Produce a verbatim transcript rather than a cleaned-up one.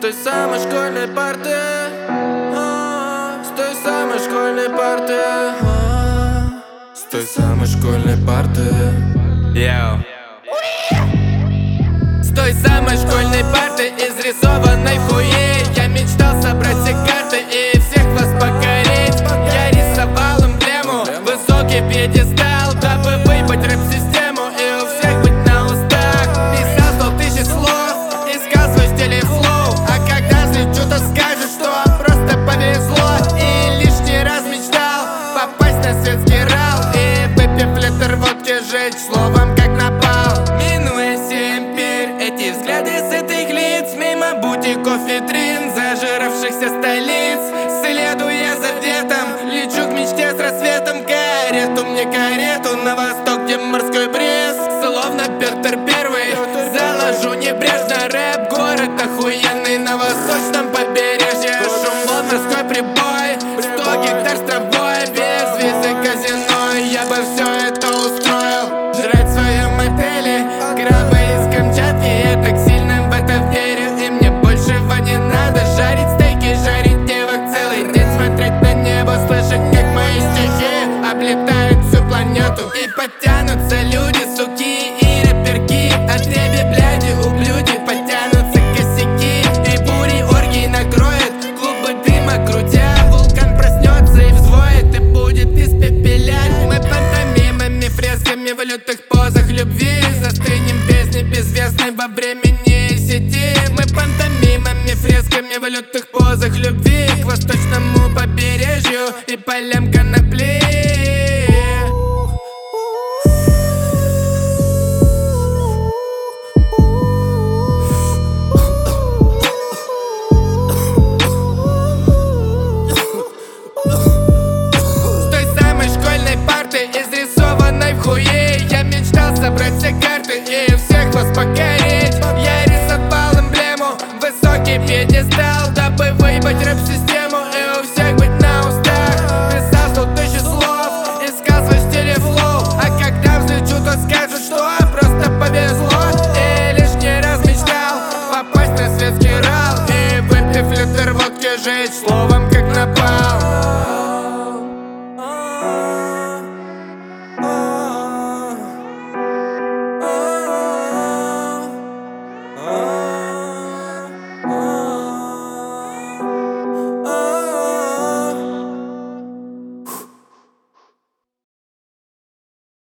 той самой школьной парты, а, с той самой школьной парты, а, с той самой школьной парты. Йоу. С той самой школьной парты, изрисованной в хуе, я мечтал собрать все карты и всех вас покорить. Я рисовал эмблему, высокий пьедестал, дабы выебать рэп-систему и у всех быть на устах. Писал сто тысяч слов, искал свой стиль и флоу, а когда взлечу, то скажут, что просто повезло. И лишний раз мечтал попасть на светский рал и, выпив литр водки, жечь словом как напал. Минуя семь пер, эти взгляды с этих лиц, мимо бутиков витрин зажиравшихся столиц, следуя за ветом, лечу к мечте с рассветом. Карету мне, карету на восток, где морской бриз, словно Петр Первый заложу небрежно. Рэп, город охуенный на восточном побережье, шум волн, морской прибой, сто гектар с травой, без визы казино. Я бы все это устроил, жрать в своем отеле крабы из Камчатки. Я так сильно в это верю, и мне большего не надо. Жарить стейки, жарить девок целый день, смотреть на небо, слышать, как мои стихи облетают всю планету. И подтянутся люди, суки и рэперки, отребе, бляди, ублюди, подтянутся косяки, и бури оргии накроет клубы дыма, крутя. Вулкан проснется и взвоет, и будет испепелять. Мы пантомимами, фресками в лютых позах любви застынем песни безвестной во времени и сети. Мы пантомимами, фресками в лютых позах любви к восточному побережью и полям конопли. Изрисованной в хуе, я мечтал собрать все карты и всех вас покорить. Я рисовал эмблему, высокий пьедестал, дабы выебать рэп-систему и у всех быть на устах. Писал сто тысяч слов, искал свой стиль и флоу, а когда взлечу, то скажут, что просто повезло. И лишний раз мечтал попасть на светский рал и, выпив литр водки, жечь.